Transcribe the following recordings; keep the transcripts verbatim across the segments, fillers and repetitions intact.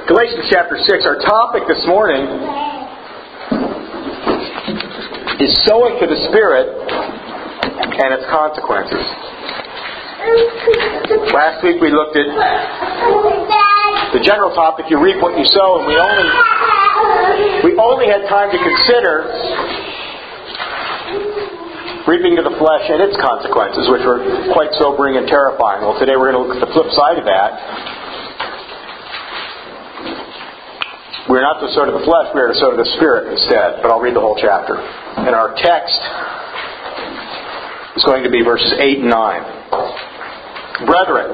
Galatians chapter six, our topic this morning is sowing to the Spirit and its consequences. Last week we looked at the general topic, you reap what you sow, and we only we only had time to consider reaping to the flesh and its consequences, which were quite sobering and terrifying. Well, today we're going to look at the flip side of that. We're not to sow to the flesh, we are to sow to the Spirit instead. But I'll read the whole chapter. And our text is going to be verses eight and nine. Brethren,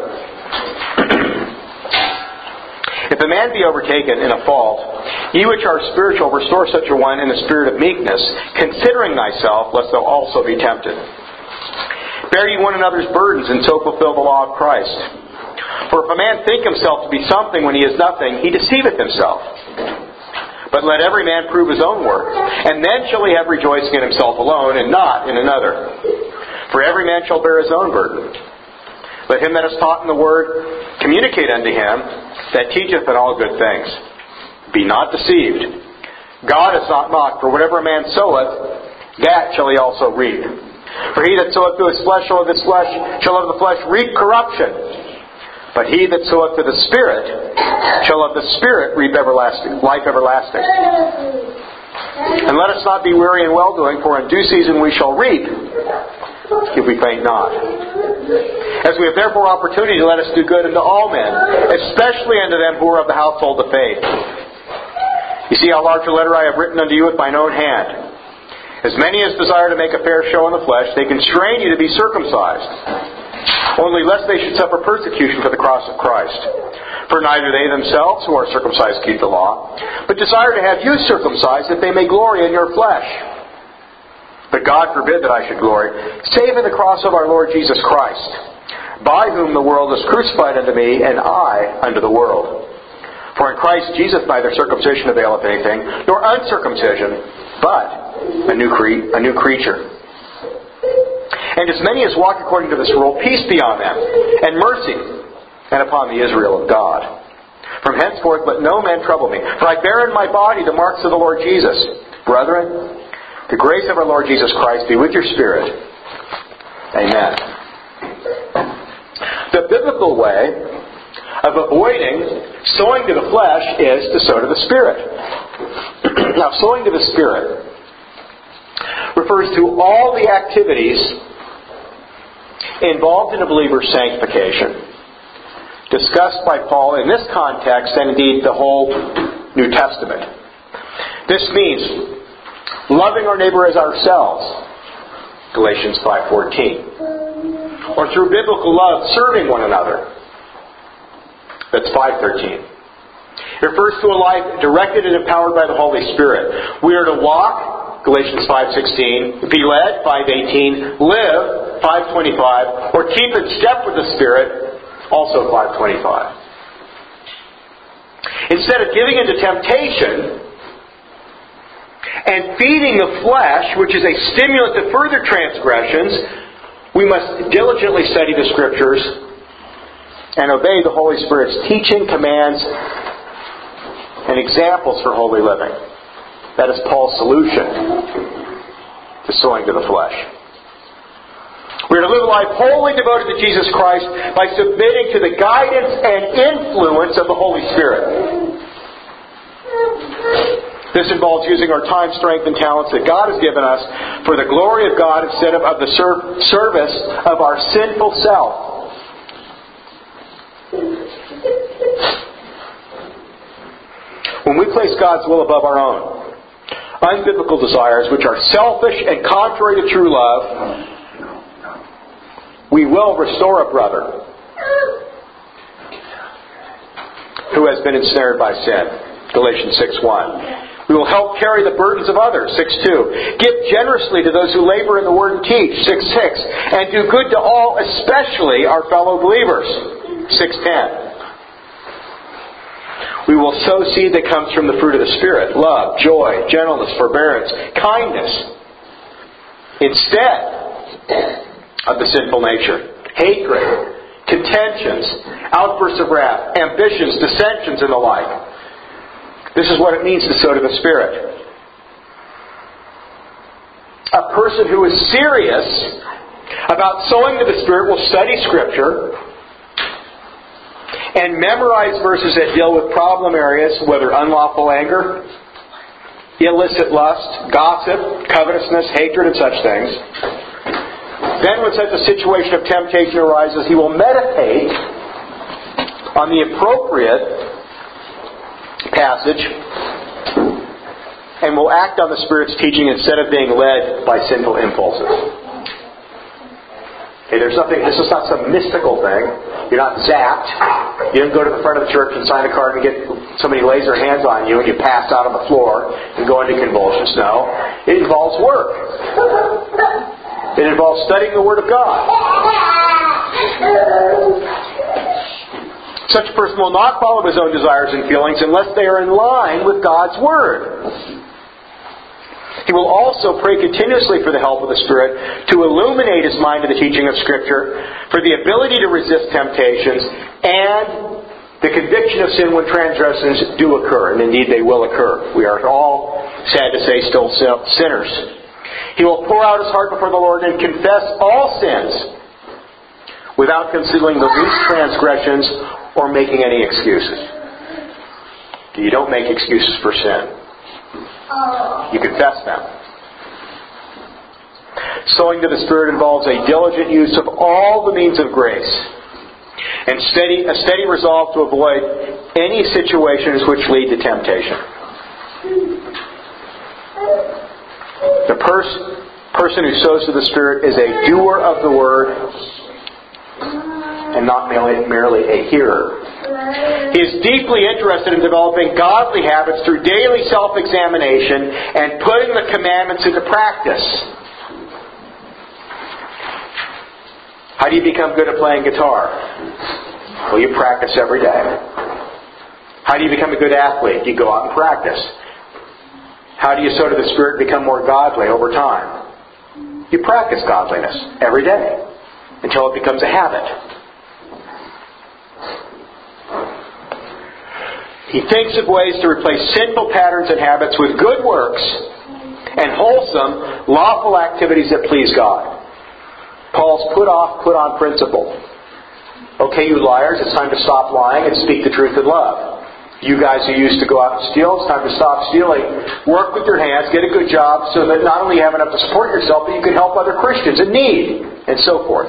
if a man be overtaken in a fault, ye which are spiritual, restore such a one in the spirit of meekness, considering thyself, lest thou also be tempted. Bear ye one another's burdens, and so fulfill the law of Christ. For if a man think himself to be something when he is nothing, he deceiveth himself. But let every man prove his own work, and then shall he have rejoicing in himself alone, and not in another. For every man shall bear his own burden. Let him that is taught in the word communicate unto him that teacheth in all good things. Be not deceived. God is not mocked, for whatever a man soweth, that shall he also reap. For he that soweth to his flesh shall of his flesh shall of the flesh reap corruption. But he that soweth to the Spirit shall of the Spirit reap everlasting life everlasting. And let us not be weary in well-doing, for in due season we shall reap, if we faint not. As we have therefore opportunity, let us do good unto all men, especially unto them who are of the household of faith. You see how large a letter I have written unto you with mine own hand. As many as desire to make a fair show in the flesh, they constrain you to be circumcised, only lest they should suffer persecution for the cross of Christ. For neither they themselves who are circumcised keep the law, but desire to have you circumcised, that they may glory in your flesh. But God forbid that I should glory, save in the cross of our Lord Jesus Christ, by whom the world is crucified unto me, and I unto the world. For in Christ Jesus neither circumcision availeth anything, nor uncircumcision, but a new, cre- a new creature. And as many as walk according to this rule, peace be on them, and mercy, and upon the Israel of God. From henceforth let no man trouble me, for I bear in my body the marks of the Lord Jesus. Brethren, the grace of our Lord Jesus Christ be with your spirit. Amen. The biblical way of avoiding sowing to the flesh is to sow to the Spirit. Now, sowing to the Spirit refers to all the activities involved in a believer's sanctification, discussed by Paul in this context and indeed the whole New Testament. This means loving our neighbor as ourselves, Galatians five fourteen. Or through biblical love, serving one another, that's five thirteen. It refers to a life directed and empowered by the Holy Spirit. We are to walk, Galatians five sixteen, be led, five eighteen, live, five twenty-five, or keep in step with the Spirit, also five twenty-five. Instead of giving into temptation and feeding the flesh, which is a stimulant to further transgressions, we must diligently study the Scriptures and obey the Holy Spirit's teaching, commands, and examples for holy living. That is Paul's solution to sowing to the flesh. We are to live a life wholly devoted to Jesus Christ by submitting to the guidance and influence of the Holy Spirit. This involves using our time, strength, and talents that God has given us for the glory of God instead of, of the ser- service of our sinful self. When we place God's will above our own, unbiblical desires, which are selfish and contrary to true love, we will restore a brother who has been ensnared by sin. Galatians six one. We will help carry the burdens of others, six two. Give generously to those who labor in the Word and teach, six six. And do good to all, especially our fellow believers, six ten. We will sow seed that comes from the fruit of the Spirit, love, joy, gentleness, forbearance, kindness, instead of the sinful nature, hatred, contentions, outbursts of wrath, ambitions, dissensions, and the like. This is what it means to sow to the Spirit. A person who is serious about sowing to the Spirit will study Scripture and memorize verses that deal with problem areas, whether unlawful anger, illicit lust, gossip, covetousness, hatred, and such things. Then when such a situation of temptation arises, he will meditate on the appropriate passage and will act on the Spirit's teaching instead of being led by sinful impulses. Okay, there's nothing. This is not some mystical thing. You're not zapped. You don't go to the front of the church and sign a card and get somebody lays their hands on you and you pass out on the floor and go into convulsions. No, it involves work. It involves studying the Word of God. Such a person will not follow his own desires and feelings unless they are in line with God's Word. He will also pray continuously for the help of the Spirit to illuminate his mind to the teaching of Scripture, for the ability to resist temptations, and the conviction of sin when transgressions do occur. And indeed they will occur. We are all, sad to say, still sinners. He will pour out his heart before the Lord and confess all sins without concealing the least transgressions or making any excuses. You don't make excuses for sin. You confess them. Sowing to the Spirit involves a diligent use of all the means of grace and steady, a steady resolve to avoid any situations which lead to temptation. The pers- person who sows to the Spirit is a doer of the Word and not merely, merely a hearer. He is deeply interested in developing godly habits through daily self-examination and putting the commandments into practice. How do you become good at playing guitar? Well, you practice every day. How do you become a good athlete? You go out and practice. How do you sow to the Spirit and become more godly over time? You practice godliness every day until it becomes a habit. He thinks of ways to replace sinful patterns and habits with good works and wholesome, lawful activities that please God. Paul's put off, put on principle. Okay, you liars, it's time to stop lying and speak the truth in love. You guys who used to go out and steal, it's time to stop stealing. Work with your hands, get a good job so that not only you have enough to support yourself, but you can help other Christians in need, and so forth.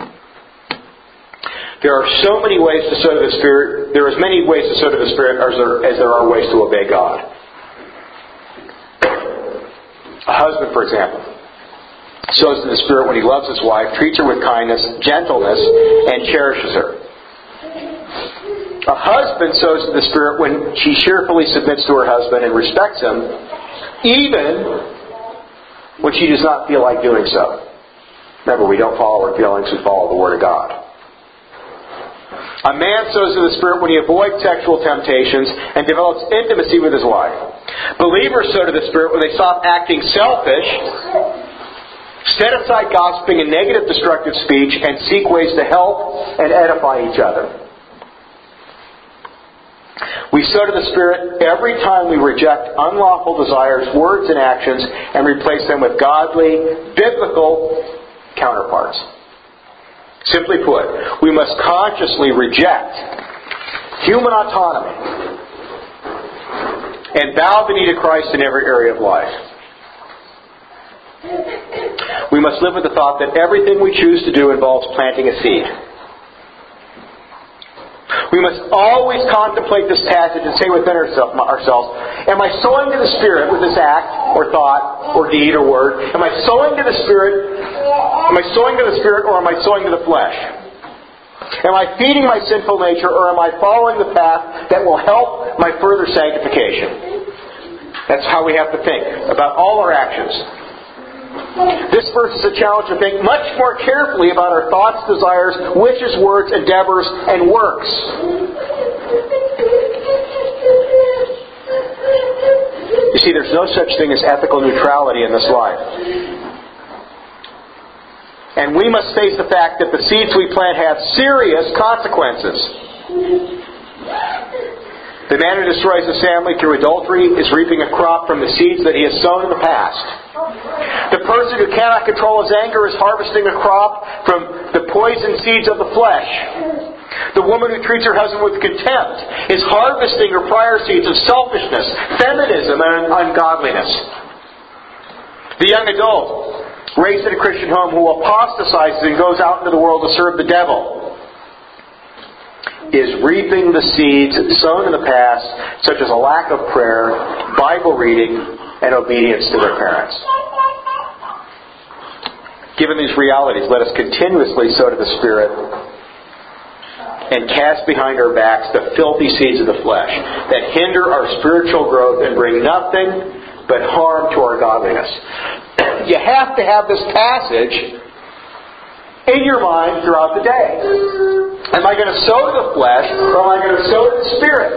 There are so many ways to sow to the Spirit. There are as many ways to sow to the Spirit as there, as there are ways to obey God. A husband, for example, sows to the Spirit when he loves his wife, treats her with kindness, gentleness, and cherishes her. A husband sows to the Spirit when she cheerfully submits to her husband and respects him, even when she does not feel like doing so. Remember, we don't follow our feelings, we follow the Word of God. A man sows to the Spirit when he avoids sexual temptations and develops intimacy with his wife. Believers sow to the Spirit when they stop acting selfish, set aside gossiping and negative destructive speech, and seek ways to help and edify each other. We sow to the Spirit every time we reject unlawful desires, words, and actions and replace them with godly, biblical counterparts. Simply put, we must consciously reject human autonomy and bow the knee to Christ in every area of life. We must live with the thought that everything we choose to do involves planting a seed. We must always contemplate this passage and say within ourselves, am I sowing to the Spirit with this act or thought or deed or word? Am I sowing to the Spirit? Am I sowing to the Spirit or am I sowing to the flesh? Am I feeding my sinful nature or am I following the path that will help my further sanctification? That's how we have to think about all our actions. This verse is a challenge to think much more carefully about our thoughts, desires, wishes, words, endeavors, and works. You see, there's no such thing as ethical neutrality in this life. And we must face the fact that the seeds we plant have serious consequences. The man who destroys his family through adultery is reaping a crop from the seeds that he has sown in the past. The person who cannot control his anger is harvesting a crop from the poison seeds of the flesh. The woman who treats her husband with contempt is harvesting her prior seeds of selfishness, feminism, and ungodliness. The young adult raised in a Christian home who apostatizes and goes out into the world to serve the devil is reaping the seeds sown in the past, such as a lack of prayer, Bible reading, and obedience to their parents. Given these realities, let us continuously sow to the Spirit and cast behind our backs the filthy seeds of the flesh that hinder our spiritual growth and bring nothing but harm to our godliness. You have to have this passage in your mind throughout the day. Am I going to sow to the flesh, or am I going to sow to the Spirit?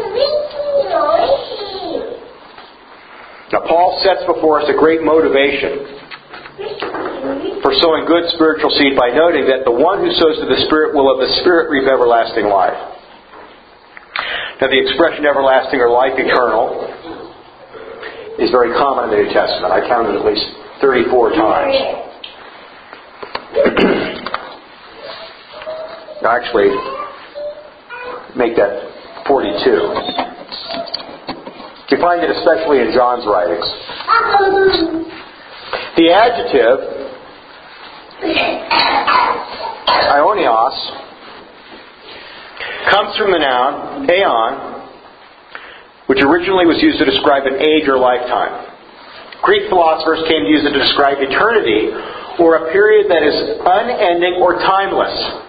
Now, Paul sets before us a great motivation for sowing good spiritual seed by noting that the one who sows to the Spirit will of the Spirit reap everlasting life. Now, the expression everlasting or life eternal is very common in the New Testament. I counted at least thirty-four times. Actually, make that forty-two. You find it especially in John's writings. The adjective aionios comes from the noun aeon, which originally was used to describe an age or lifetime. Greek philosophers came to use it to describe eternity, or a period that is unending or timeless.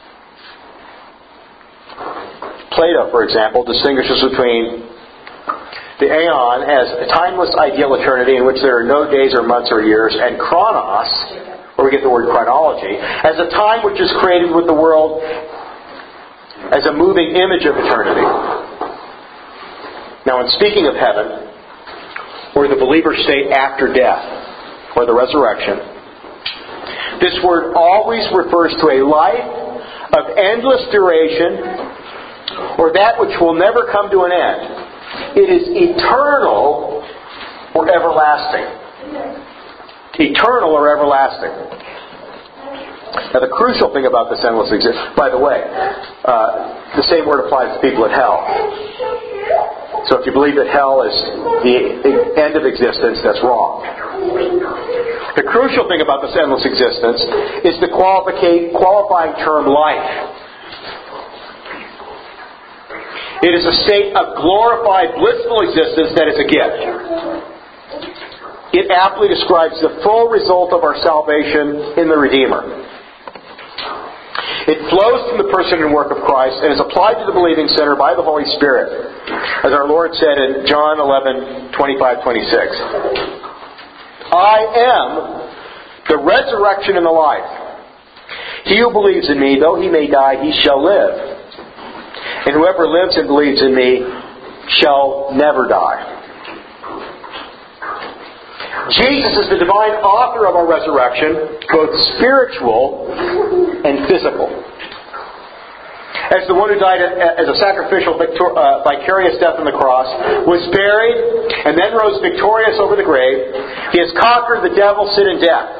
Plato, for example, distinguishes between the aeon as a timeless ideal eternity in which there are no days or months or years, and chronos, where we get the word chronology, as a time which is created with the world as a moving image of eternity. Now, in speaking of heaven, or the believer's state after death, or the resurrection, this word always refers to a life of endless duration, or that which will never come to an end. It is eternal or everlasting. Eternal or everlasting. Now, the crucial thing about this endless existence, by the way, uh, the same word applies to people at hell. So if you believe that hell is the end of existence, that's wrong. The crucial thing about this endless existence is the qualifying term life. It is a state of glorified, blissful existence that is a gift. It aptly describes the full result of our salvation in the Redeemer. It flows from the person and work of Christ and is applied to the believing sinner by the Holy Spirit. As our Lord said in John eleven, twenty-five, twenty-six. I am the resurrection and the life. He who believes in me, though he may die, he shall live. And whoever lives and believes in me shall never die. Jesus is the divine author of our resurrection, both spiritual and physical. As the one who died as a sacrificial victor- uh, vicarious death on the cross, was buried, and then rose victorious over the grave, he has conquered the devil, sin, and death.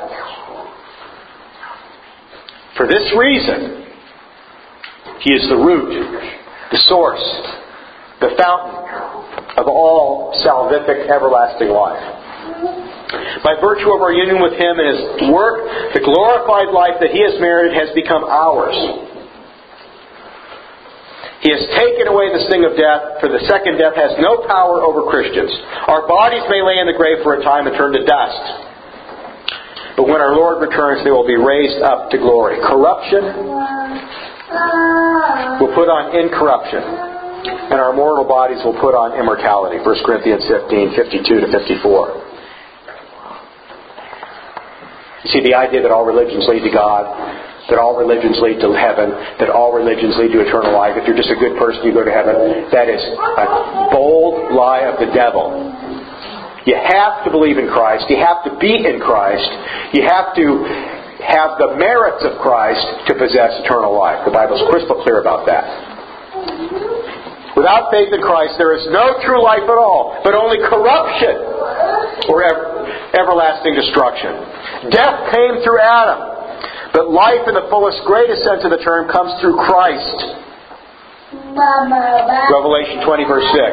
For this reason, he is the root, the source, the fountain of all salvific everlasting life. By virtue of our union with Him and His work, the glorified life that He has merited has become ours. He has taken away the sting of death, for the second death has no power over Christians. Our bodies may lay in the grave for a time and turn to dust. But when our Lord returns, they will be raised up to glory. Corruption will put on incorruption, and our mortal bodies will put on immortality. First Corinthians fifteen, fifty-two to fifty-four. You see, the idea that all religions lead to God, that all religions lead to heaven, that all religions lead to eternal life. If you're just a good person, you go to heaven. That is a bold lie of the devil. You have to believe in Christ. You have to be in Christ. You have to have the merits of Christ to possess eternal life. The Bible is crystal clear about that. Without faith in Christ, there is no true life at all, but only corruption or ever, everlasting destruction. Death came through Adam, but life in the fullest, greatest sense of the term comes through Christ. Revelation twenty, verse six.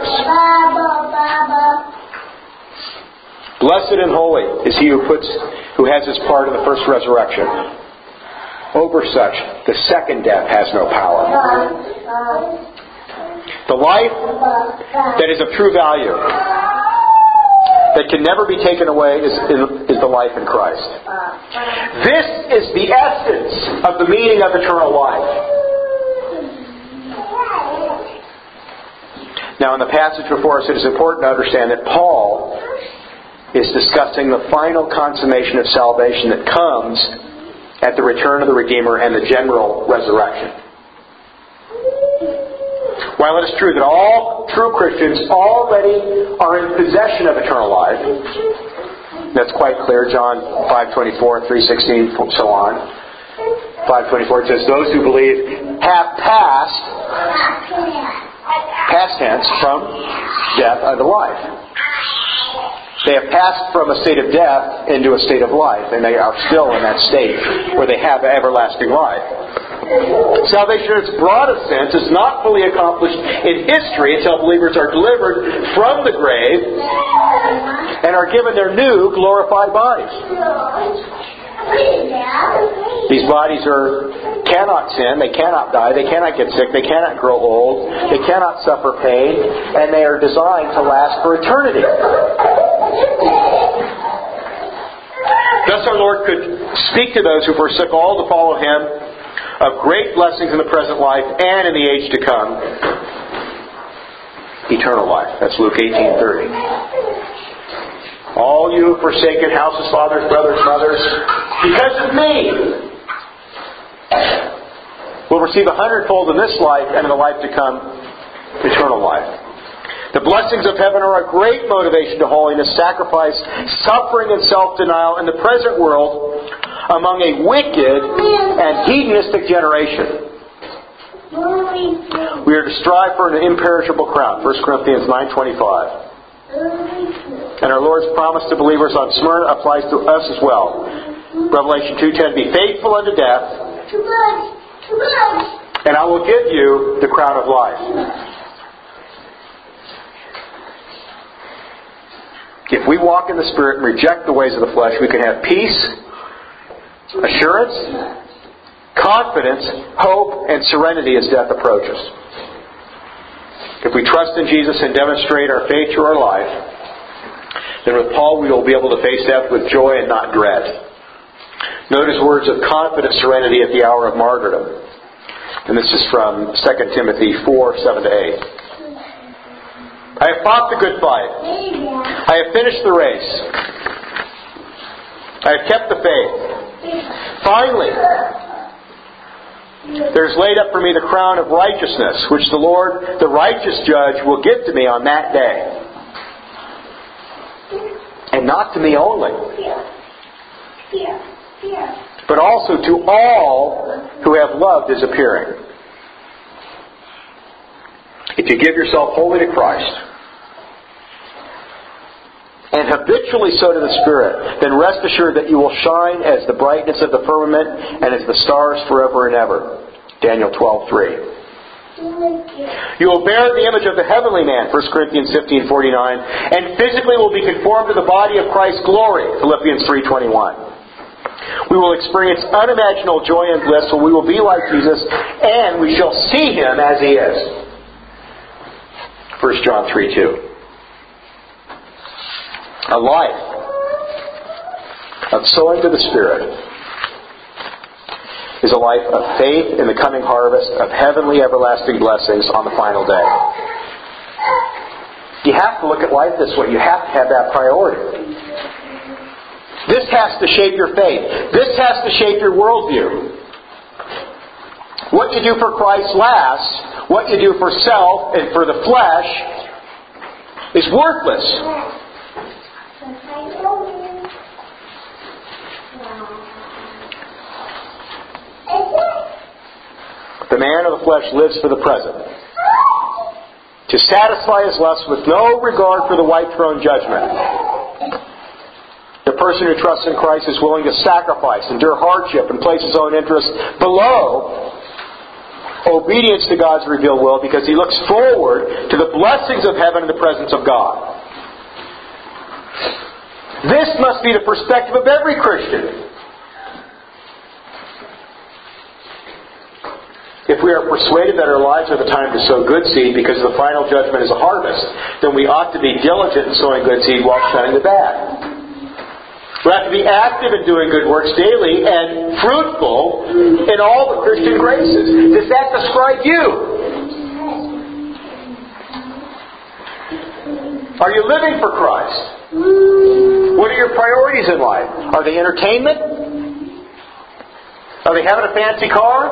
Blessed and holy is he who puts, who has his part in the first resurrection. Over such, the second death has no power. The life that is of true value, that can never be taken away, is, is the life in Christ. This is the essence of the meaning of eternal life. Now, in the passage before us, it is important to understand that Paul is discussing the final consummation of salvation that comes at the return of the Redeemer and the general resurrection. While it is true that all true Christians already are in possession of eternal life, that's quite clear, John five twenty-four, three sixteen, so on. five twenty-four, it says, those who believe have passed, past tense, from death unto life. They have passed from a state of death into a state of life, and they are still in that state where they have everlasting life. Salvation in its broadest sense is not fully accomplished in history until believers are delivered from the grave and are given their new glorified bodies. These bodies are cannot sin, they cannot die, they cannot get sick, they cannot grow old, they cannot suffer pain, and they are designed to last for eternity. Thus our Lord could speak to those who forsook all to follow Him of great blessings in the present life and in the age to come. Eternal life. That's Luke eighteen thirty. All you who have forsaken houses, fathers, brothers, mothers, because of me, will receive a hundredfold in this life and in the life to come, eternal life. The blessings of heaven are a great motivation to holiness, sacrifice, suffering, and self-denial in the present world among a wicked and hedonistic generation. We are to strive for an imperishable crown. First Corinthians nine twenty-five. And our Lord's promise to believers on Smyrna applies to us as well. Revelation two ten, be faithful unto death, and I will give you the crown of life. If we walk in the Spirit and reject the ways of the flesh, we can have peace, assurance, confidence, hope, and serenity as death approaches. If we trust in Jesus and demonstrate our faith through our life, then with Paul we will be able to face death with joy and not dread. Notice words of confident serenity at the hour of martyrdom. And this is from Second Timothy four, seven to eight. I have fought the good fight. I have finished the race. I have kept the faith. Finally, there is laid up for me the crown of righteousness, which the Lord, the righteous judge, will give to me on that day. And not to me only, but also to all who have loved His appearing. If you give yourself wholly to Christ, and habitually so to the Spirit, then rest assured that you will shine as the brightness of the firmament and as the stars forever and ever. Daniel twelve three. You will bear the image of the heavenly man, First Corinthians fifteen forty-nine, and physically will be conformed to the body of Christ's glory, Philippians three twenty-one. We will experience unimaginable joy and bliss, for we will be like Jesus, and we shall see Him as He is. First John three two. A life of sowing to the Spirit is a life of faith in the coming harvest of heavenly everlasting blessings on the final day. You have to look at life this way. You have to have that priority. This has to shape your faith. This has to shape your worldview. What you do for Christ lasts. What you do for self and for the flesh is worthless. The man of the flesh lives for the present. to satisfy his lust with no regard for the white throne judgment. The person who trusts in Christ is willing to sacrifice, endure hardship, and place his own interests below obedience to God's revealed will because he looks forward to the blessings of heaven in the presence of God. This must be the perspective of every Christian. If we are persuaded that our lives are the time to sow good seed because the final judgment is a harvest, then we ought to be diligent in sowing good seed while shunning the bad. We have to be active in doing good works daily and fruitful in all the Christian graces. Does that describe you? Are you living for Christ? What are your priorities in life? Are they entertainment? Are they having a fancy car?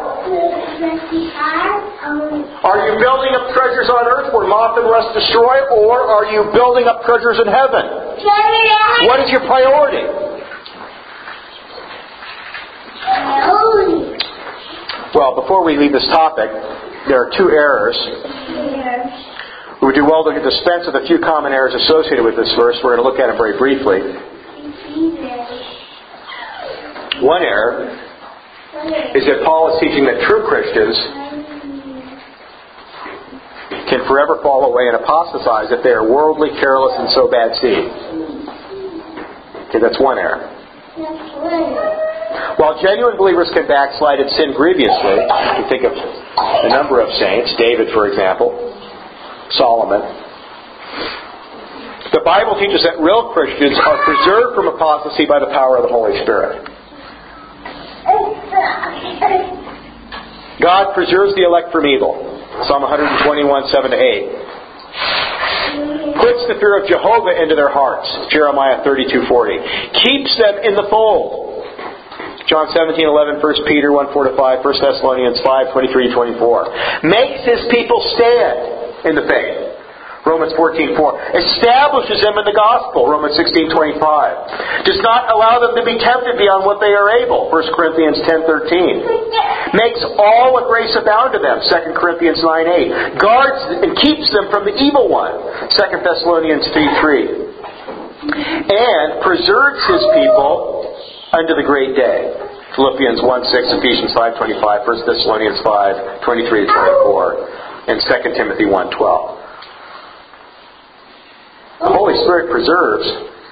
Are you building up treasures on earth where moth and rust destroy? Or are you building up treasures in heaven? What is your priority? Well, before we leave this topic, there are two errors. We would do well to dispense with a few common errors associated with this verse. We're going to look at them very briefly. One error is that Paul is teaching that true Christians can forever fall away and apostatize if they are worldly, careless, and sow bad seed. Okay, that's one error. While genuine believers can backslide and sin grievously, you think of a number of saints, David, for example, Solomon. The Bible teaches that real Christians are preserved from apostasy by the power of the Holy Spirit. God preserves the elect from evil. Psalm one twenty-one, seven to eight. Puts the fear of Jehovah into their hearts. Jeremiah thirty-two, forty. Keeps them in the fold. John seventeen, eleven, First Peter one, four to five, First Thessalonians five, twenty-three to twenty-four. Makes His people stand in the faith. Romans fourteen, four. Establishes them in the gospel. Romans sixteen, twenty-five. Does not allow them to be tempted beyond what they are able. First Corinthians ten, thirteen. Makes all what grace abound to them. Second Corinthians nine, eight. Guards and keeps them from the evil one. Second Thessalonians three, three. And preserves His people unto the great day. Philippians one, six, Ephesians five, twenty-five, First Thessalonians five, twenty-three to twenty-four, and Second Timothy one, twelve. The Holy Spirit preserves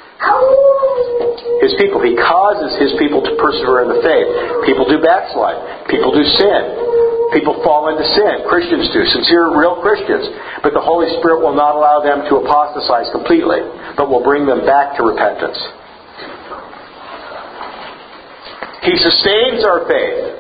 His people. He causes His people to persevere in the faith. People do backslide. People do sin. People fall into sin. Christians do. Sincere, real Christians. But the Holy Spirit will not allow them to apostatize completely, but will bring them back to repentance. He sustains our faith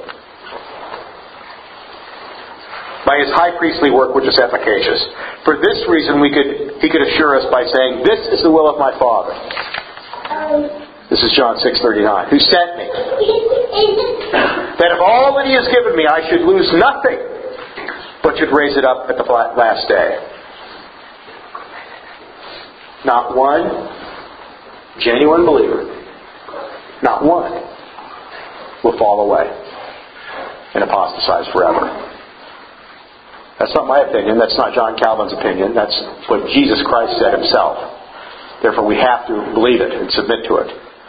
by His high priestly work, which is efficacious. For this reason, we could He could assure us by saying, "This is the will of my Father." This is John six, thirty-nine. Who sent me? That of all that He has given me, I should lose nothing, but should raise it up at the last day. Not one genuine believer, not one, will fall away and apostatize forever. That's not my opinion. That's not John Calvin's opinion. That's what Jesus Christ said Himself. Therefore, we have to believe it and submit to it.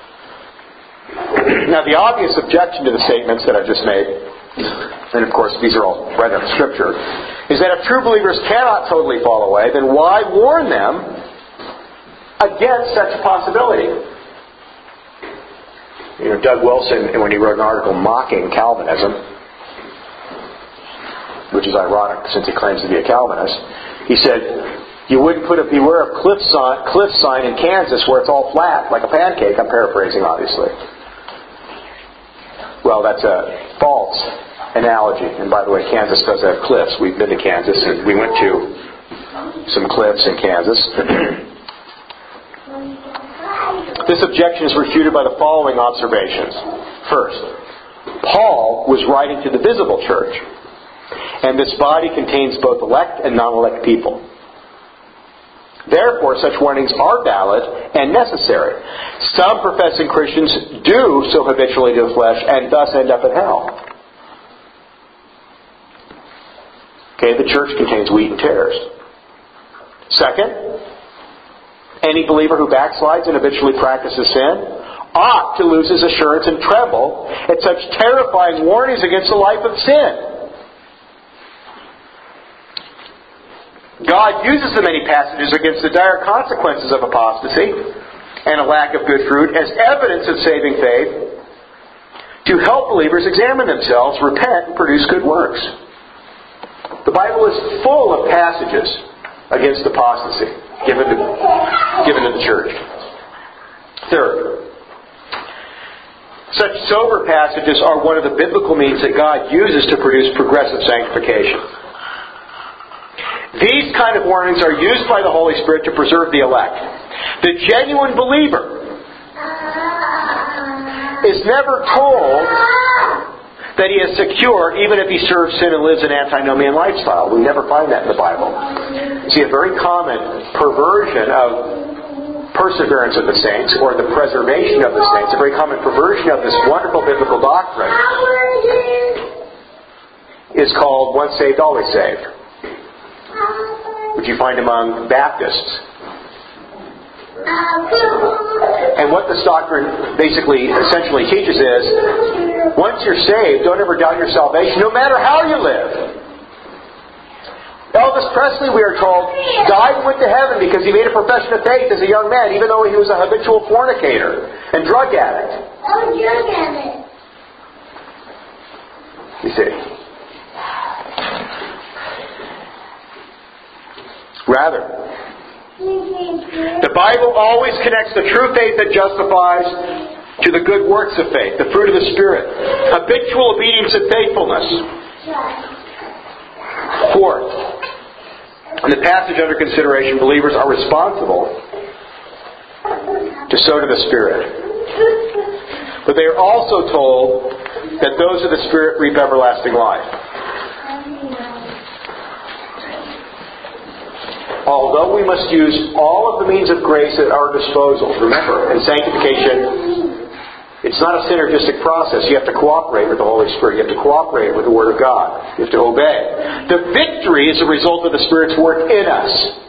Now, the obvious objection to the statements that I've just made, and of course these are all right out of Scripture, is that if true believers cannot totally fall away, then why warn them against such a possibility? You know, Doug Wilson, when he wrote an article mocking Calvinism, which is ironic since he claims to be a Calvinist, he said, you wouldn't put a beware of cliff sign, cliff sign in Kansas where it's all flat, like a pancake. I'm paraphrasing, obviously. Well, that's a false analogy. And by the way, Kansas does have cliffs. We've been to Kansas, and we went to some cliffs in Kansas. This objection is refuted by the following observations. First, Paul was writing to the visible church, and this body contains both elect and non-elect people. Therefore, such warnings are valid and necessary. Some professing Christians do so habitually to the flesh and thus end up in hell. Okay, the church contains wheat and tares. Second, any believer who backslides and habitually practices sin ought to lose his assurance and tremble at such terrifying warnings against the life of sin. God uses the many passages against the dire consequences of apostasy and a lack of good fruit as evidence of saving faith to help believers examine themselves, repent, and produce good works. The Bible is full of passages against apostasy given to, given to the church. Third, such sober passages are one of the biblical means that God uses to produce progressive sanctification. These kind of warnings are used by the Holy Spirit to preserve the elect. The genuine believer is never told that he is secure even if he serves sin and lives an antinomian lifestyle. We never find that in the Bible. You see, a very common perversion of perseverance of the saints, or the preservation of the saints, a very common perversion of this wonderful biblical doctrine is called once saved, always saved, which you find among Baptists. And what this doctrine basically, essentially teaches is, once you're saved, don't ever doubt your salvation, no matter how you live. Elvis Presley, we are told, died and went to heaven because he made a profession of faith as a young man, even though he was a habitual fornicator and drug addict. Oh, drug addict. You see. Rather, the Bible always connects the true faith that justifies to the good works of faith, the fruit of the Spirit, habitual obedience and faithfulness. Fourth, in the passage under consideration, believers are responsible to sow to the Spirit. But they are also told that those of the Spirit reap everlasting life. Although we must use all of the means of grace at our disposal, remember, in sanctification, it's not a synergistic process. You have to cooperate with the Holy Spirit. You have to cooperate with the Word of God. You have to obey. The victory is a result of the Spirit's work in us.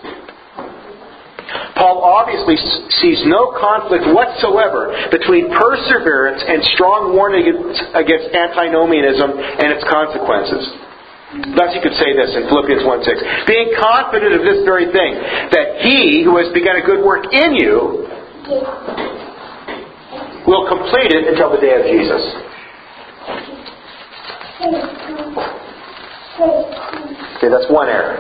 Paul obviously sees no conflict whatsoever between perseverance and strong warning against antinomianism and its consequences. Thus he could say this in Philippians one six. Being confident of this very thing, that He who has begun a good work in you will complete it until the day of Jesus. Okay, that's one error.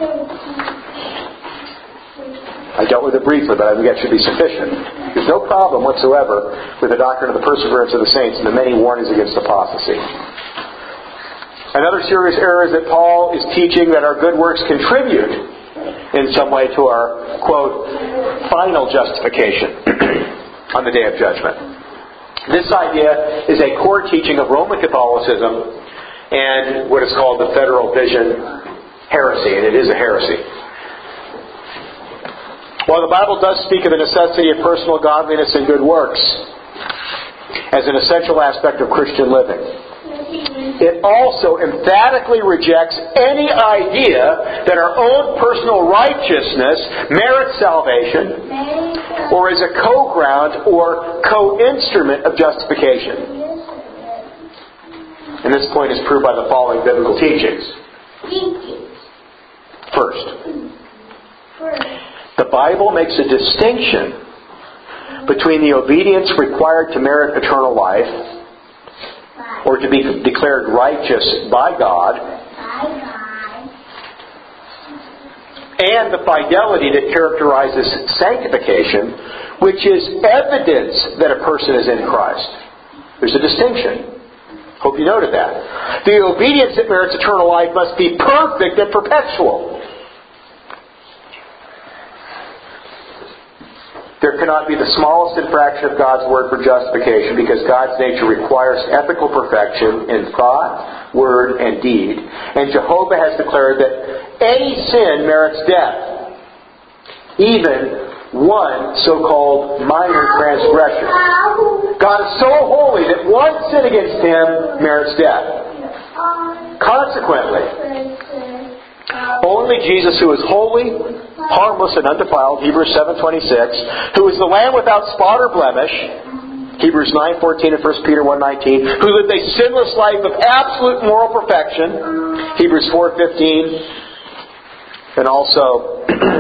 I dealt with it briefly, but I think that should be sufficient. There's no problem whatsoever with the doctrine of the perseverance of the saints and the many warnings against apostasy. Another serious error is that Paul is teaching that our good works contribute in some way to our, quote, final justification on the day of judgment. This idea is a core teaching of Roman Catholicism and what is called the Federal Vision heresy, and it is a heresy. While the Bible does speak of the necessity of personal godliness and good works as an essential aspect of Christian living, it also emphatically rejects any idea that our own personal righteousness merits salvation or is a co-ground or co-instrument of justification. And this point is proved by the following biblical teachings. First, the Bible makes a distinction between the obedience required to merit eternal life or to be declared righteous by God, and the fidelity that characterizes sanctification, which is evidence that a person is in Christ. There's a distinction. Hope you noted that. The obedience that merits eternal life must be perfect and perpetual. There cannot be the smallest infraction of God's Word for justification because God's nature requires ethical perfection in thought, word, and deed. And Jehovah has declared that any sin merits death, even one so-called minor transgression. God is so holy that one sin against Him merits death. Consequently, only Jesus, who is holy, harmless and undefiled, Hebrews seven twenty-six, who is the Lamb without spot or blemish, Hebrews nine fourteen and First Peter one nineteen, who lived a sinless life of absolute moral perfection, Hebrews four fifteen, and also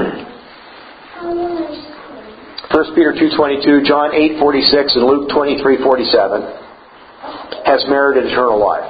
First Peter two twenty-two, John eight forty-six, and Luke twenty-three forty-seven, has merited eternal life.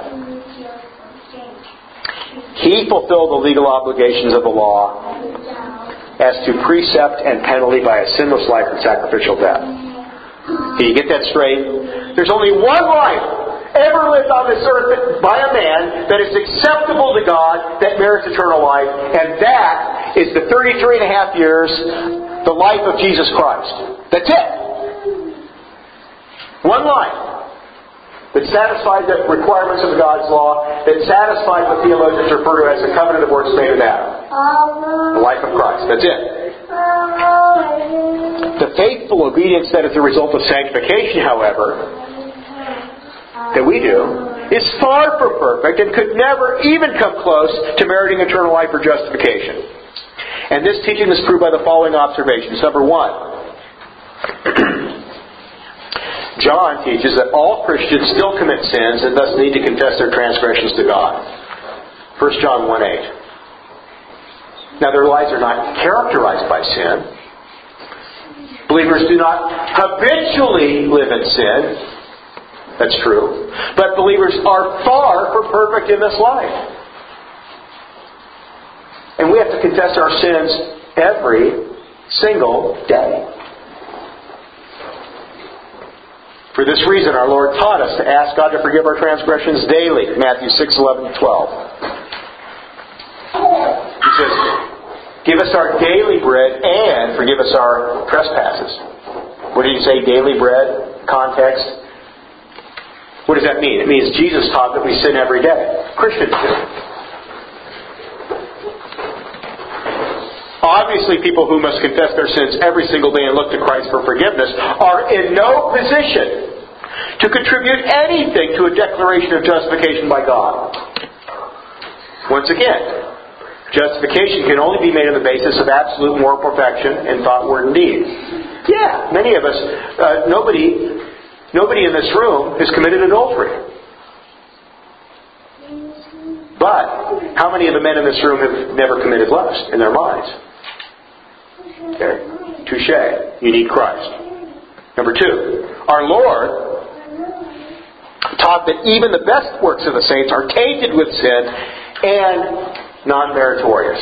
He fulfilled the legal obligations of the law as to precept and penalty by a sinless life and sacrificial death. Do you get that straight? There's only one life ever lived on this earth by a man that is acceptable to God, that merits eternal life, and that is the thirty-three and a half years, the life of Jesus Christ. That's it. One life that satisfied the requirements of God's law, that satisfied what theologians refer to as the covenant of works made with Adam. The life of Christ. That's it. The faithful obedience that is the result of sanctification, however, that we do, is far from perfect and could never even come close to meriting eternal life or justification. And this teaching is proved by the following observations. Number one, John teaches that all Christians still commit sins and thus need to confess their transgressions to God. First John one eight. Now, their lives are not characterized by sin. Believers do not habitually live in sin. That's true. But believers are far from perfect in this life. And we have to confess our sins every single day. For this reason, our Lord taught us to ask God to forgive our transgressions daily. Matthew six eleven and twelve. He says, give us our daily bread and forgive us our trespasses. What did he say, daily bread? Context. What does that mean? It means Jesus taught that we sin every day. Christians do. Obviously, people who must confess their sins every single day and look to Christ for forgiveness are in no position to contribute anything to a declaration of justification by God. Once again, justification can only be made on the basis of absolute moral perfection in thought, word, and deed. Yeah, many of us, uh, nobody, nobody in this room has committed adultery. But how many of the men in this room have never committed lust in their minds? Okay, touche. You need Christ. Number two, our Lord taught that even the best works of the saints are tainted with sin and non-meritorious.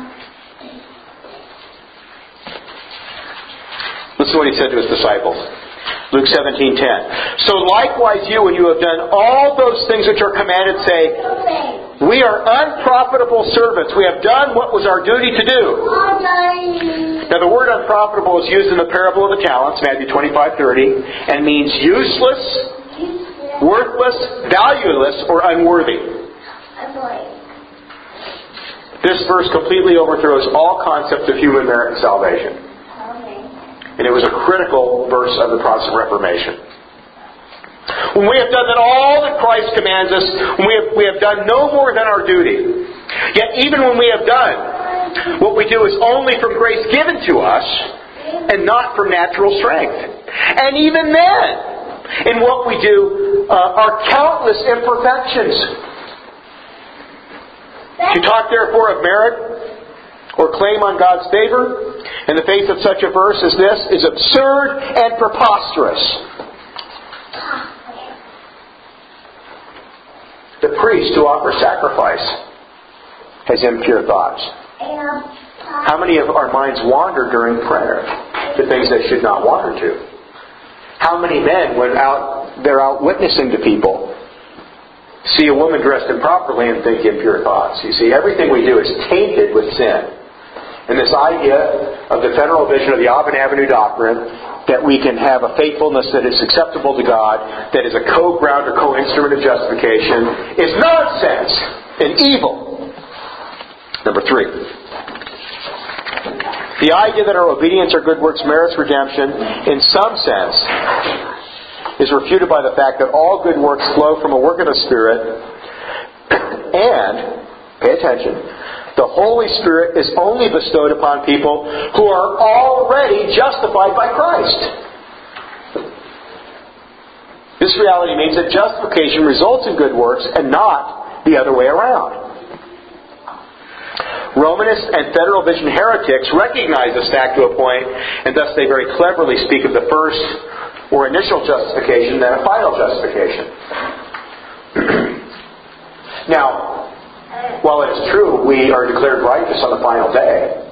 Listen to what he said to his disciples. Luke seventeen ten. So likewise you, when you have done all those things which are commanded, say, we are unprofitable servants. We have done what was our duty to do. Now the word unprofitable is used in the parable of the talents, Matthew twenty-five thirty, and means useless, worthless, valueless, or unworthy. This verse completely overthrows all concepts of human merit and salvation. And it was a critical verse of the Protestant Reformation. When we have done that all that Christ commands us, when we have, we have done no more than our duty. Yet even when we have done, what we do is only from grace given to us and not from natural strength. And even then, in what we do uh, are countless imperfections. To talk therefore of merit or claim on God's favor in the face of such a verse as this is absurd and preposterous. The priest who offers sacrifice has impure thoughts. How many of our minds wander during prayer to things they should not wander to? How many men, when out they're out witnessing to people, see a woman dressed improperly and think impure thoughts? You see, everything we do is tainted with sin. And this idea of the federal vision of the Auburn Avenue Doctrine, that we can have a faithfulness that is acceptable to God, that is a co-ground or co-instrument of justification, is nonsense and evil. Number three. The idea that our obedience or good works merits redemption, in some sense, is refuted by the fact that all good works flow from a work of the Spirit, and, pay attention, The Holy Spirit is only bestowed upon people who are already justified by Christ. This reality means that justification results in good works and not the other way around. Romanist and Federal Vision heretics recognize this fact to a point, and thus they very cleverly speak of the first or initial justification than a final justification. Now, while it is true we are declared righteous on the final day,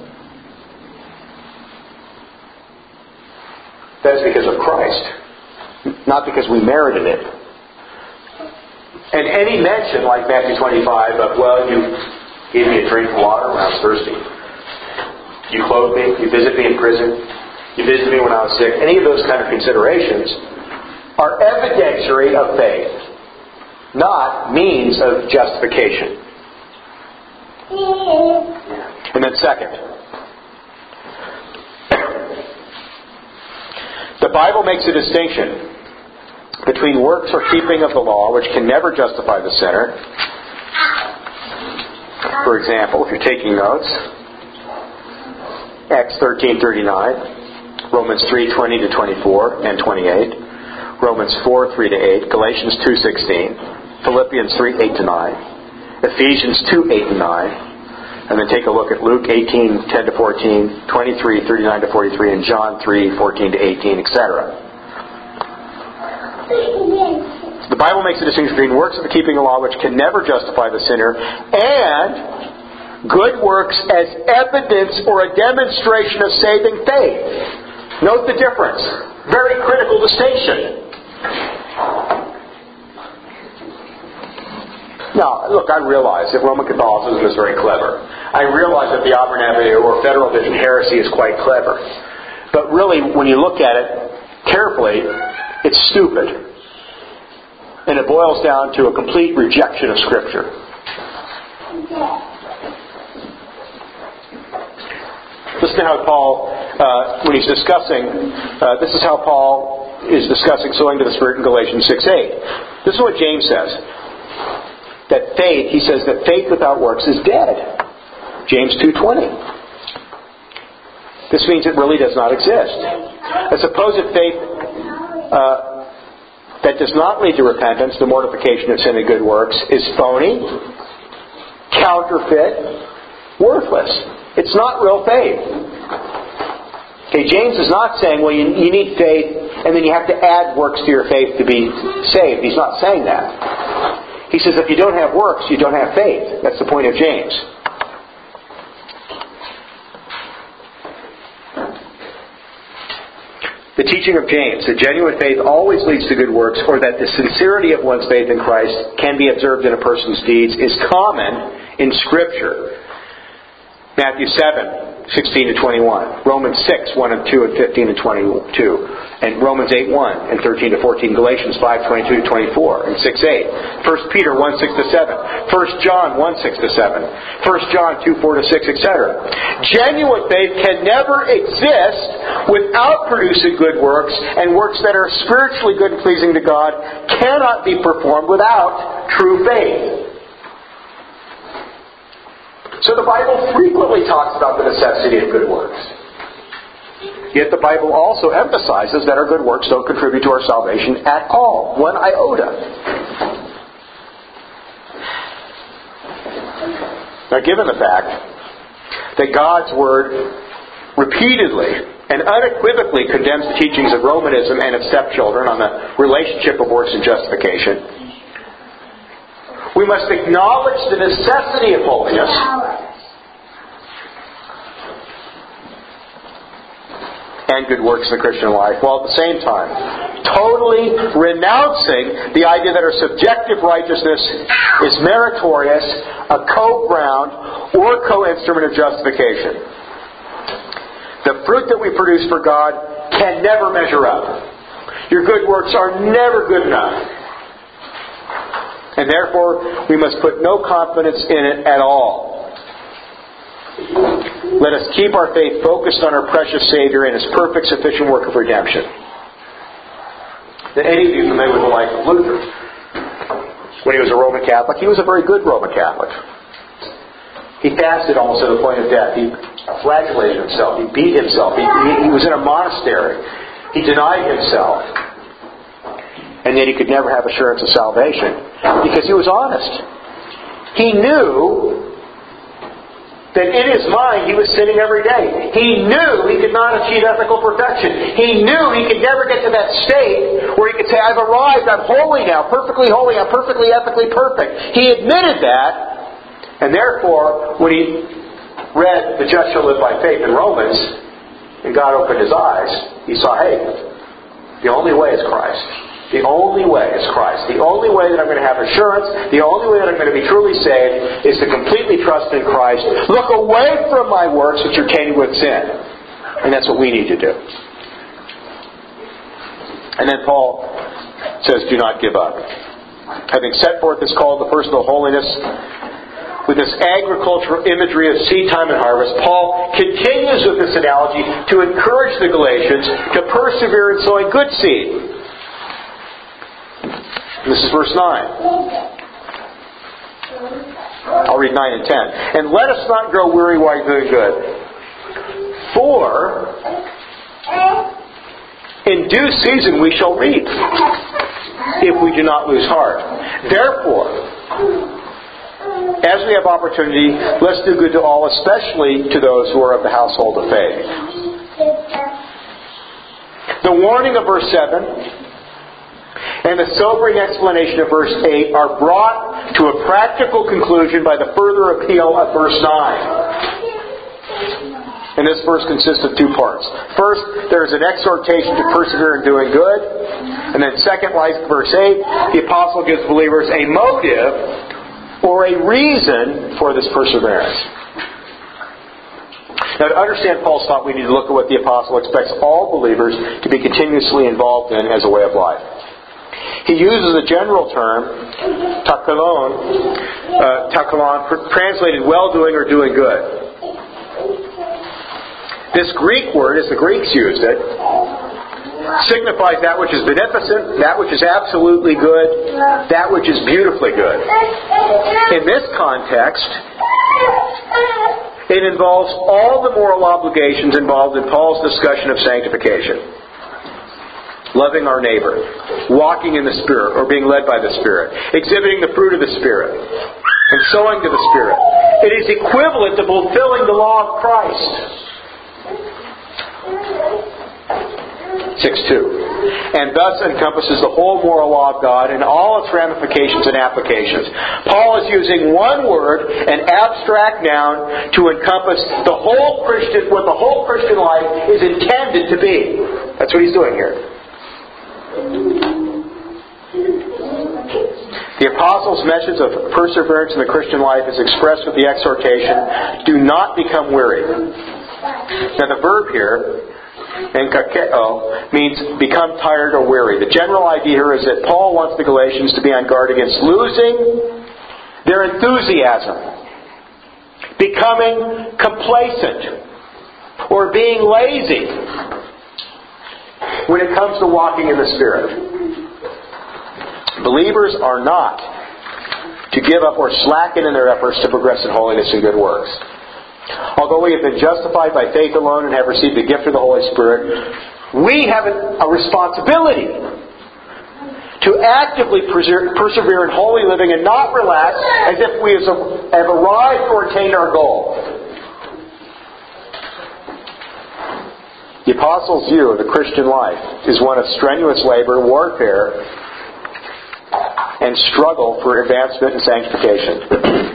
that's because of Christ, not because we merited it. And any mention, like Matthew twenty-five, of, well, you gave me a drink of water when I was thirsty, you clothed me, you visited me in prison, you visited me when I was sick, any of those kind of considerations are evidentiary of faith, not means of justification. And then second, the Bible makes a distinction between works or keeping of the law, which can never justify the sinner. For example, if you're taking notes, Acts thirteen thirty-nine, Romans three twenty to twenty-four and twenty-eight, Romans four three to eight, Galatians two sixteen, Philippians three eight to nine, Ephesians two eight and nine, and then take a look at Luke eighteen ten to fourteen, twenty-three thirty-nine to forty-three, and John three fourteen to eighteen, et cetera. The Bible makes a distinction between works of the keeping of the law, which can never justify the sinner, and good works as evidence or a demonstration of saving faith. Note the difference. Very critical distinction. Now, look, I realize that Roman Catholicism is very clever. I realize that the Auburn Abbey or Federal Vision heresy is quite clever. But really, when you look at it carefully, it's stupid. And it boils down to a complete rejection of Scripture. Listen to how Paul, uh, when he's discussing, uh, this is how Paul is discussing sowing to the Spirit in Galatians six eight. This is what James says. That faith, he says that faith without works is dead. James two twenty. This means it really does not exist. A supposed faith uh, that does not lead to repentance, the mortification of sin and good works, is phony, counterfeit, worthless. It's not real faith. Okay, James is not saying, well, you, you need faith and then you have to add works to your faith to be saved. He's not saying that. He says if you don't have works, you don't have faith. That's the point of James. The teaching of James, that genuine faith always leads to good works, or that the sincerity of one's faith in Christ can be observed in a person's deeds, is common in Scripture. Matthew seven, sixteen to twenty-one. Romans six, one and two and fifteen and twenty-two. And Romans eight, one and thirteen to fourteen. Galatians five, twenty-two to twenty-four and six, eight. First Peter one, six to seven. First John one, six to seven. First John two, four to six, et cetera. Genuine faith can never exist without producing good works, and works that are spiritually good and pleasing to God cannot be performed without true faith. So the Bible frequently talks about the necessity of good works. Yet the Bible also emphasizes that our good works don't contribute to our salvation at all. One iota. Now, given the fact that God's Word repeatedly and unequivocally condemns the teachings of Romanism and its stepchildren on the relationship of works and justification, we must acknowledge the necessity of holiness and good works in the Christian life, while at the same time totally renouncing the idea that our subjective righteousness is meritorious, a co-ground, or co-instrument of justification. The fruit that we produce for God can never measure up. Your good works are never good enough. And therefore, we must put no confidence in it at all. Let us keep our faith focused on our precious Savior and His perfect, sufficient work of redemption. Now, any of you familiar with the life of Luther? When he was a Roman Catholic, he was a very good Roman Catholic. He fasted almost to the point of death. He flagellated himself. He beat himself. He, he, he was in a monastery. He denied himself. And yet he could never have assurance of salvation because he was honest. He knew that in his mind he was sinning every day. He knew he could not achieve ethical perfection. He knew he could never get to that state where he could say, I've arrived, I'm holy now, perfectly holy, I'm perfectly ethically perfect. He admitted that, and therefore, when he read the just shall live by faith in Romans, and God opened his eyes, he saw, hey, the only way is Christ. The only way is Christ. The only way that I'm going to have assurance, the only way that I'm going to be truly saved is to completely trust in Christ. Look away from my works which are tainted with sin. And that's what we need to do. And then Paul says, do not give up. Having set forth this call to personal holiness, with this agricultural imagery of seed time and harvest, Paul continues with this analogy to encourage the Galatians to persevere in sowing good seed. This is verse nine. I'll read nine and ten. And let us not grow weary while doing good. For in due season we shall reap, if we do not lose heart. Therefore, as we have opportunity, let's do good to all, especially to those who are of the household of faith. The warning of verse seven and the sobering explanation of verse eight are brought to a practical conclusion by the further appeal of verse nine. And this verse consists of two parts. First, there is an exhortation to persevere in doing good. And then second, like verse eight, the apostle gives believers a motive or a reason for this perseverance. Now, to understand Paul's thought, we need to look at what the apostle expects all believers to be continuously involved in as a way of life. He uses a general term, takalon, uh, takalon, translated well-doing or doing good. This Greek word, as the Greeks used it, signifies that which is beneficent, that which is absolutely good, that which is beautifully good. In this context, it involves all the moral obligations involved in Paul's discussion of sanctification. Loving our neighbor, walking in the Spirit, or being led by the Spirit, exhibiting the fruit of the Spirit, and sowing to the Spirit. It is equivalent to fulfilling the law of Christ. six two. And thus encompasses the whole moral law of God and all its ramifications and applications. Paul is using one word, an abstract noun, to encompass the whole Christian, what the whole Christian life is intended to be. That's what he's doing here. The apostle's message of perseverance in the Christian life is expressed with the exhortation, do not become weary. Now the verb here, enkakeo, means become tired or weary. The general idea here is that Paul wants the Galatians to be on guard against losing their enthusiasm, becoming complacent, or being lazy when it comes to walking in the Spirit. Believers are not to give up or slacken in their efforts to progress in holiness and good works. Although we have been justified by faith alone and have received the gift of the Holy Spirit, we have a responsibility to actively persevere in holy living and not relax as if we have arrived or attained our goal. The apostle's view of the Christian life is one of strenuous labor, warfare, and struggle for advancement and sanctification.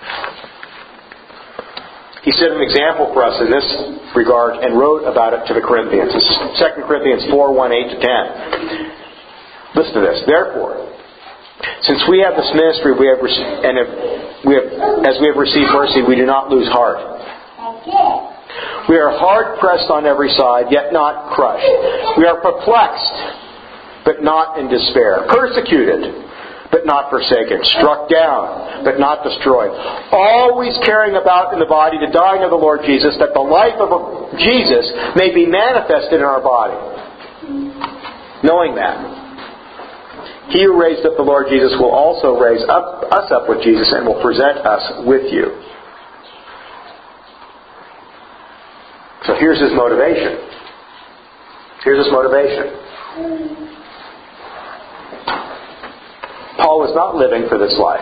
He set an example for us in this regard and wrote about it to the Corinthians. This is Second Corinthians four, one, eight to ten. Listen to this. Therefore, since we have this ministry, we have and have, we have, as we have received mercy, we do not lose heart. We are hard pressed on every side, yet not crushed. We are perplexed, but not in despair. Persecuted, but not forsaken. Struck down, but not destroyed. Always carrying about in the body the dying of the Lord Jesus, that the life of Jesus may be manifested in our body. Knowing that, He who raised up the Lord Jesus will also raise up us up with Jesus and will present us with you. So here's his motivation. Here's his motivation. Paul was not living for this life.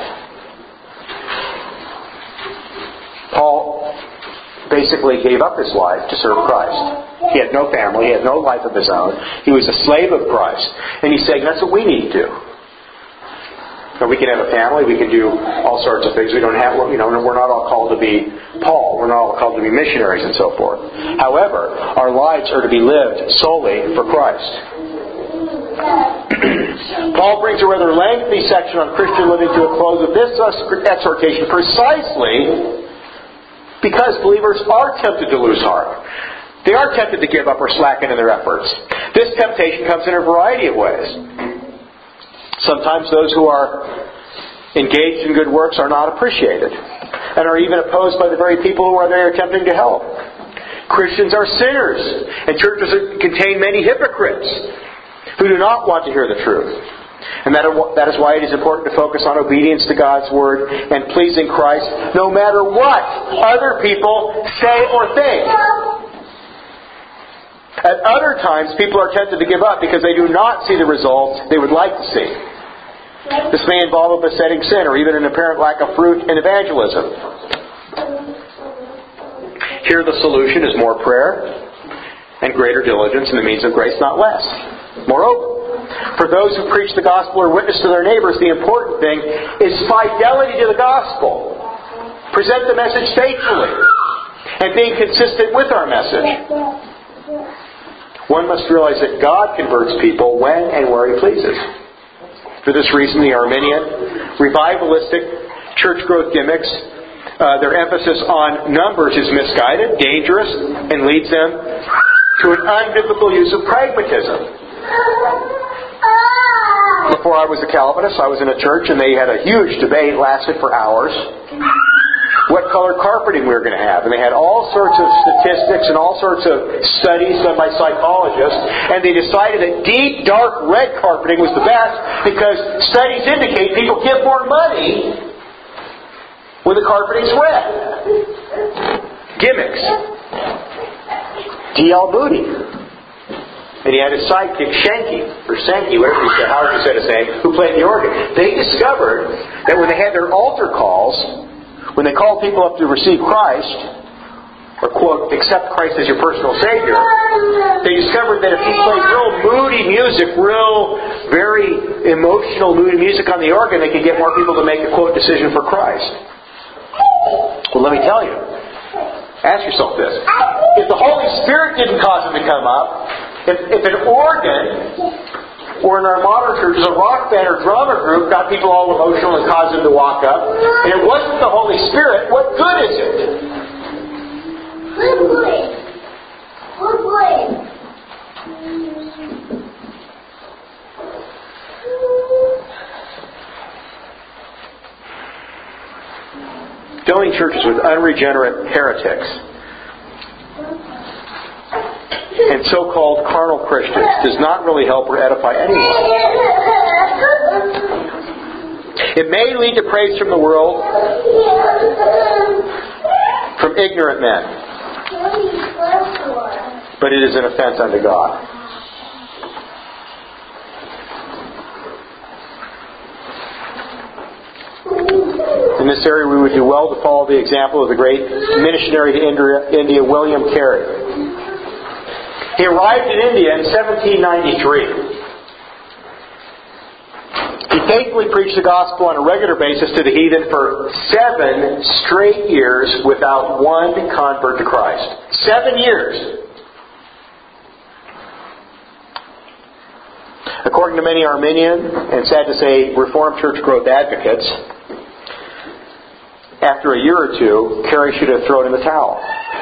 Paul basically gave up his life to serve Christ. He had no family. He had no life of his own. He was a slave of Christ. And he's saying that's what we need to do. Now, we can have a family. We can do all sorts of things. We don't have, you know, we're not all called to be Paul. We're not all called to be missionaries and so forth. However, our lives are to be lived solely for Christ. Paul brings a rather lengthy section on Christian living to a close with this exhortation precisely because believers are tempted to lose heart. They are tempted to give up or slacken in their efforts. This temptation comes in a variety of ways. Sometimes those who are engaged in good works are not appreciated and are even opposed by the very people who are there attempting to help. Christians are sinners, and churches contain many hypocrites who do not want to hear the truth. And that is why it is important to focus on obedience to God's Word and pleasing Christ no matter what other people say or think. At other times, people are tempted to give up because they do not see the results they would like to see. This may involve a besetting sin or even an apparent lack of fruit in evangelism. Here the solution is more prayer and greater diligence in the means of grace, not less. Moreover, for those who preach the gospel or witness to their neighbors, the important thing is fidelity to the gospel. Present the message faithfully and being consistent with our message. One must realize that God converts people when and where He pleases. For this reason, the Arminian, revivalistic, church growth gimmicks, uh, their emphasis on numbers is misguided, dangerous, and leads them to an unbiblical use of pragmatism. Before I was a Calvinist, I was in a church and they had a huge debate, lasted for hours, what color carpeting we were going to have. And they had all sorts of statistics and all sorts of studies done by psychologists. And they decided that deep, dark red carpeting was the best because studies indicate people give more money when the carpeting's red. Gimmicks. D L Moody. And he had his sidekick, Shanky, or Sankey, whatever he said, however he said his name, who played the organ. They discovered that when they had their altar calls, when they called people up to receive Christ, or quote, accept Christ as your personal Savior, they discovered that if you played real moody music, real, very emotional moody music on the organ, they could get more people to make a quote decision for Christ. Well, let me tell you. Ask yourself this. If the Holy Spirit didn't cause them to come up, if, if an organ, or in our modern churches, a rock band or drama group got people all emotional and caused them to walk up, and it wasn't the Holy Spirit, what good is it? Good boy. Good boy. Filling churches with unregenerate heretics and so-called carnal Christians does not really help or edify anyone. It may lead to praise from the world, from ignorant men, but it is an offense unto God. In this area, we would do well to follow the example of the great missionary to India, William Carey. He arrived in India in seventeen ninety-three. He faithfully preached the gospel on a regular basis to the heathen for seven straight years without one convert to Christ. Seven years. According to many Arminian, and sad to say, Reformed church growth advocates, after a year or two, Carey should have thrown in the towel.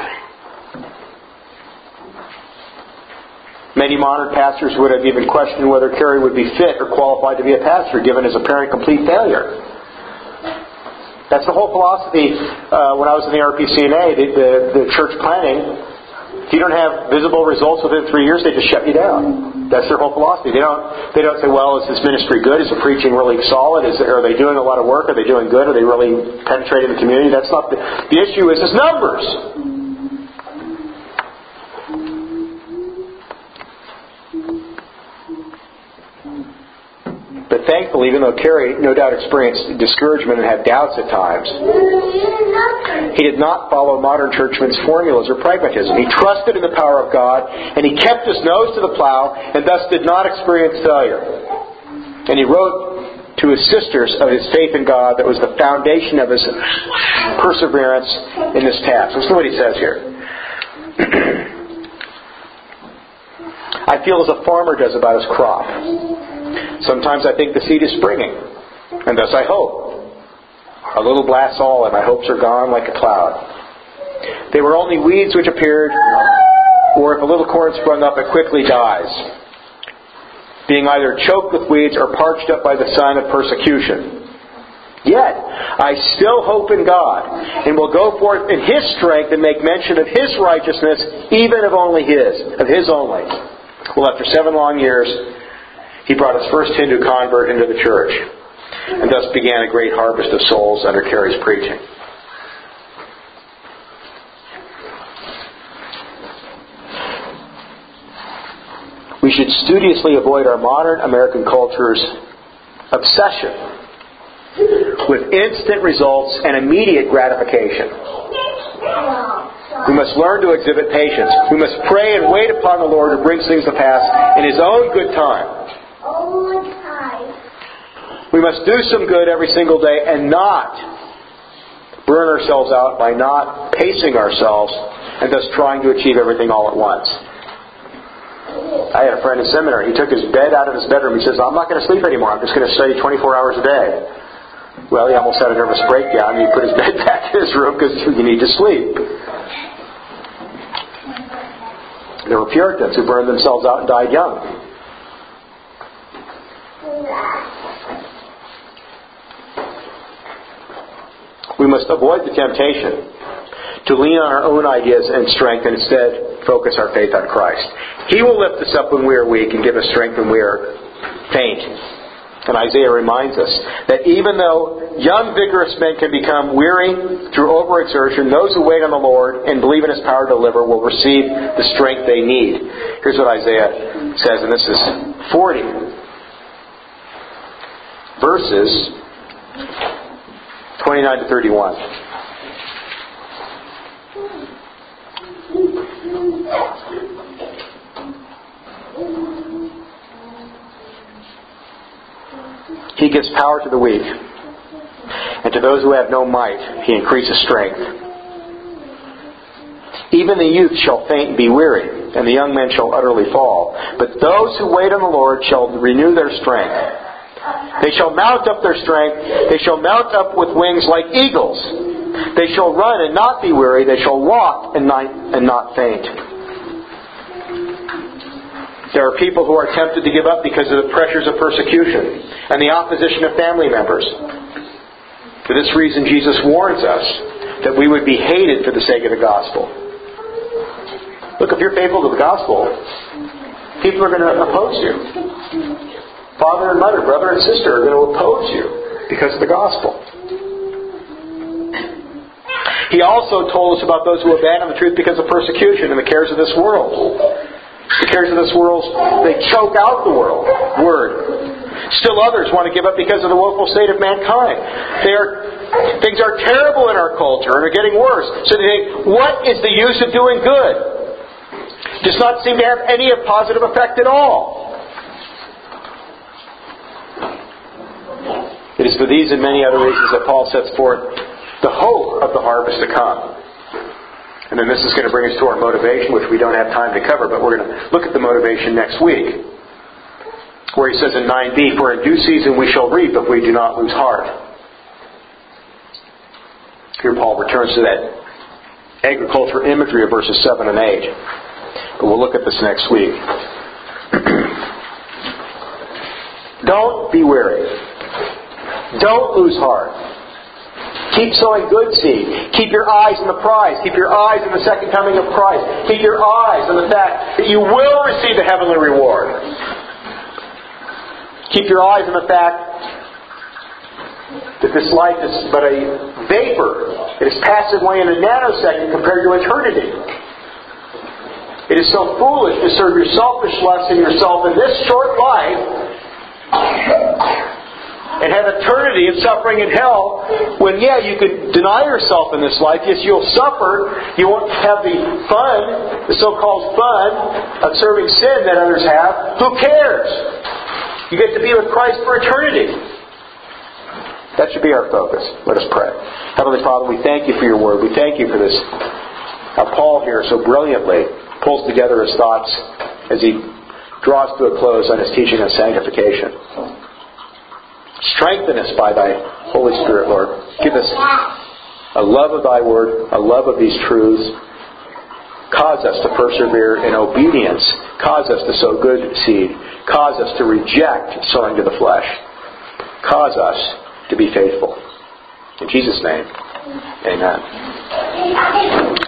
Many modern pastors would have even questioned whether Carey would be fit or qualified to be a pastor, given his apparent complete failure. That's the whole philosophy. Uh, when I was in the R P C N A, the, the, the church planning, if you don't have visible results within three years, they just shut you down. That's their whole philosophy. They don't. They don't say, "Well, is this ministry good? Is the preaching really solid? Is are they doing a lot of work? Are they doing good? Are they really penetrating the community?" That's not the, the issue. Is its numbers. thankfully, even though Carrie no doubt experienced discouragement and had doubts at times, he did not follow modern churchmen's formulas or pragmatism. He trusted in the power of God, and he kept his nose to the plow, and thus did not experience failure. And he wrote to his sisters of his faith in God that was the foundation of his perseverance in this task. Listen to what he says here. I feel as a farmer does about his crop. Sometimes I think the seed is springing, and thus I hope. A little blasts all, and my hopes are gone like a cloud. They were only weeds which appeared, or if a little corn sprung up, it quickly dies, being either choked with weeds or parched up by the sun of persecution. Yet, I still hope in God, and will go forth in His strength and make mention of His righteousness, even of only His, of His only. Well, after seven long years, he brought his first Hindu convert into the church, and thus began a great harvest of souls under Carey's preaching. We should studiously avoid our modern American culture's obsession with instant results and immediate gratification. We must learn to exhibit patience. We must pray and wait upon the Lord who brings things to pass in His own good time. We must do some good every single day and not burn ourselves out by not pacing ourselves and thus trying to achieve everything all at once. I had a friend in seminary. He took his bed out of his bedroom. He says, I'm not going to sleep anymore. I'm just going to study twenty-four hours a day. Well, he almost had a nervous breakdown, and he put his bed back in his room because you need to sleep. There were Puritans who burned themselves out and died young. We must avoid the temptation to lean on our own ideas and strength and instead focus our faith on Christ. He will lift us up when we are weak and give us strength when we are faint. And Isaiah reminds us that even though young, vigorous men can become weary through overexertion, those who wait on the Lord and believe in His power to deliver will receive the strength they need. Here's what Isaiah says, and this is forty, verses twenty-nine to thirty-one. He gives power to the weak, and to those who have no might, He increases strength. Even the youth shall faint and be weary, and the young men shall utterly fall. But those who wait on the Lord shall renew their strength. They shall mount up their strength. They shall mount up with wings like eagles. They shall run and not be weary. They shall walk and not, and not faint. There are people who are tempted to give up because of the pressures of persecution and the opposition of family members. For this reason, Jesus warns us that we would be hated for the sake of the gospel. Look, if you're faithful to the gospel, people are going to oppose you. Father and mother, brother and sister are going to oppose you because of the gospel. He also told us about those who abandon the truth because of persecution and the cares of this world. The cares of this world, they choke out the world, word. Still others want to give up because of the woeful state of mankind. They are, things are terrible in our culture and are getting worse. So they think, what is the use of doing good? It does not seem to have any positive effect at all. It is for these and many other reasons that Paul sets forth the hope of the harvest to come. And then this is going to bring us to our motivation, which we don't have time to cover, but we're going to look at the motivation next week. Where he says in nine b, for in due season we shall reap if we do not lose heart. Here Paul returns to that agriculture imagery of verses seven and eight. But we'll look at this next week. Don't be weary. Don't lose heart. Keep sowing good seed. Keep your eyes on the prize. Keep your eyes on the second coming of Christ. Keep your eyes on the fact that you will receive a heavenly reward. Keep your eyes on the fact that this life is but a vapor. It is passing away in a nanosecond compared to eternity. It is so foolish to serve your selfish lust in yourself in this short life and have eternity of suffering in hell when, yeah, you can deny yourself in this life. Yes, you'll suffer. You won't have the fun, the so-called fun of serving sin that others have. Who cares? You get to be with Christ for eternity. That should be our focus. Let us pray. Heavenly Father, we thank you for your word. We thank you for this. How Paul here so brilliantly pulls together his thoughts as he draws to a close on his teaching of sanctification. Strengthen us by thy Holy Spirit, Lord. Give us a love of thy word, a love of these truths. Cause us to persevere in obedience. Cause us to sow good seed. Cause us to reject sowing to the flesh. Cause us to be faithful. In Jesus' name, amen.